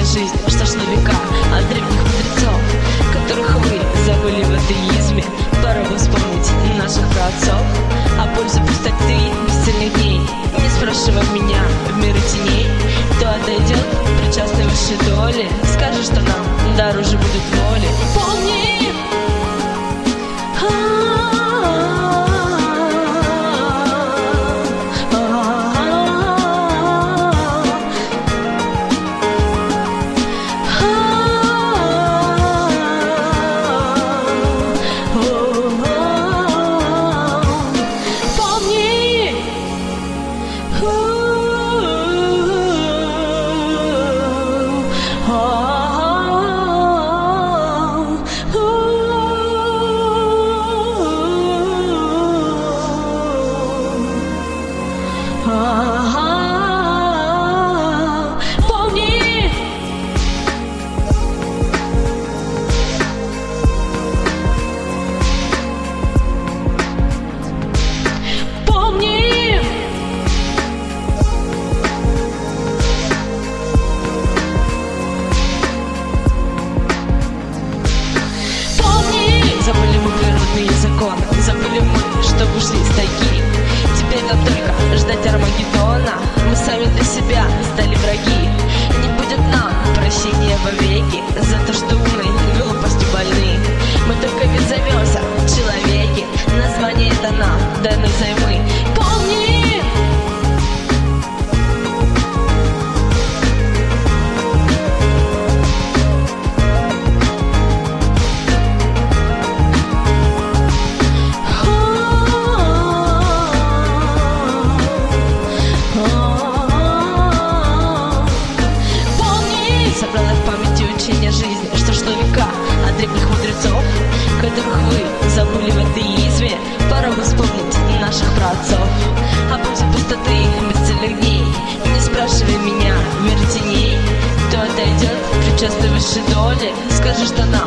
жизнь, что шло века от древних мудрецов, которых вы забыли в атеизме. Пора бы вспомнить наших праотцов. А пользу пустоты бесцельных дней не спрашивай меня в миры теней. Кто отойдет причастной высшей доли, скажет, что нам дороже будет воли. Помни! Забыли мы, что вышли из тайги. Теперь нам только ждать Армагеддона. Мы сами для себя стали враги. Не будет нам прощения вовеки за то, что умной глупостью больны. Мы только ведь зовемся человеки. Название это нам дано взаймы. Помни! Жизни, что шло века от древних мудрецов, которых вы забыли в атеизме. Пора бы вспомнить наших праотцов. А пользу пустоты бесцельных дней не спрашивай меня в мир теней. Кто отойдет причастной высшей доли, скажи, что нам